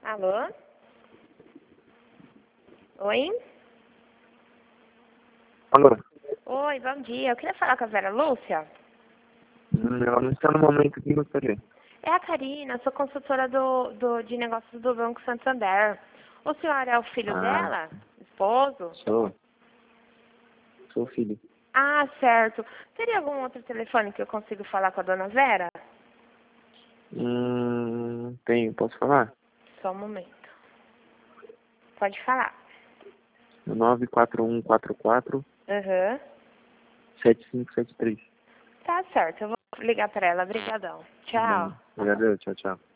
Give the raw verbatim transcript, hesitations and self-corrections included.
Alô? Oi? Alô? Oi, bom dia. Eu queria falar com a Vera Lúcia. Hum, Ela não está no momento que gostaria. É a Karina, sou consultora do, do, de negócios do Banco Santander. O senhor é o filho Ah, dela? Esposo? sou. Sou filho. Ah, certo. Teria algum outro telefone que eu consiga falar com a dona Vera? Hum, tenho, posso falar? Só um momento. Pode falar. nove quatro um quatro quatro Aham. sete cinco sete três. Tá certo, eu vou ligar para ela. Obrigadão. Tá bom. Tchau. Obrigado, tchau, tchau.